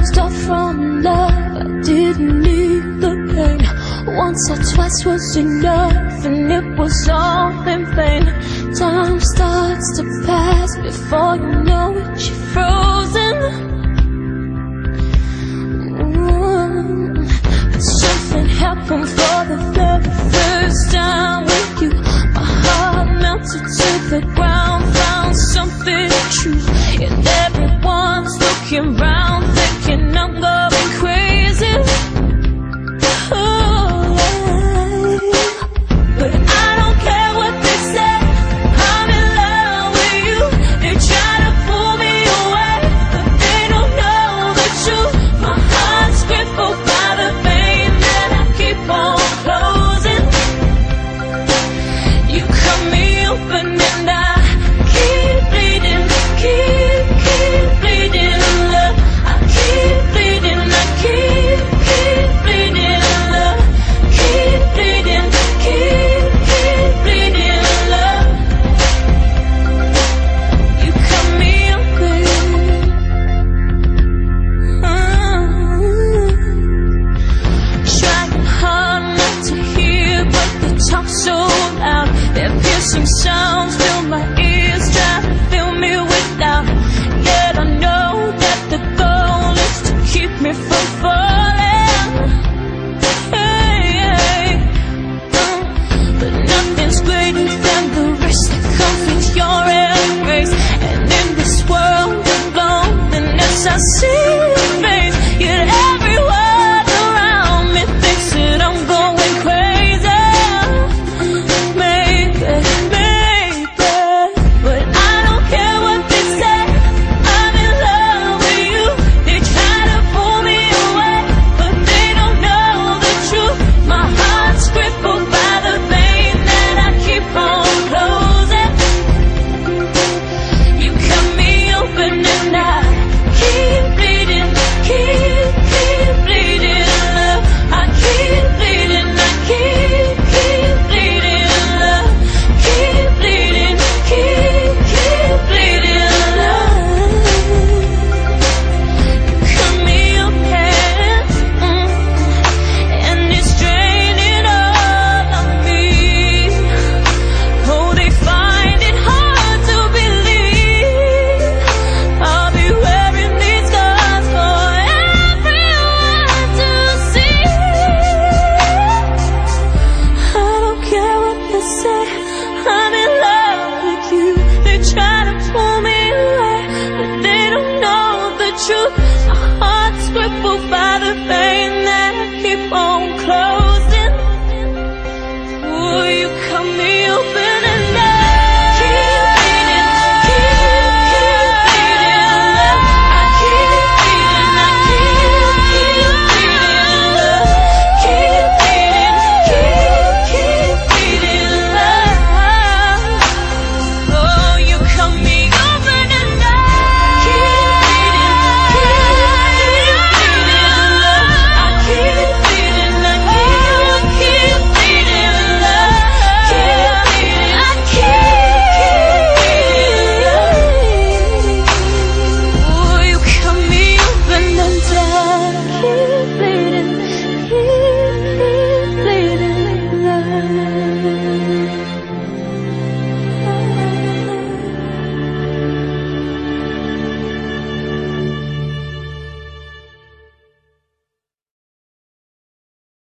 start from love. I didn't need the pain. Once or twice was enough, and it was all in vain. Time starts to pass before you know it, you're frozen. But something happened for the very first time with you. My heart melted to the ground.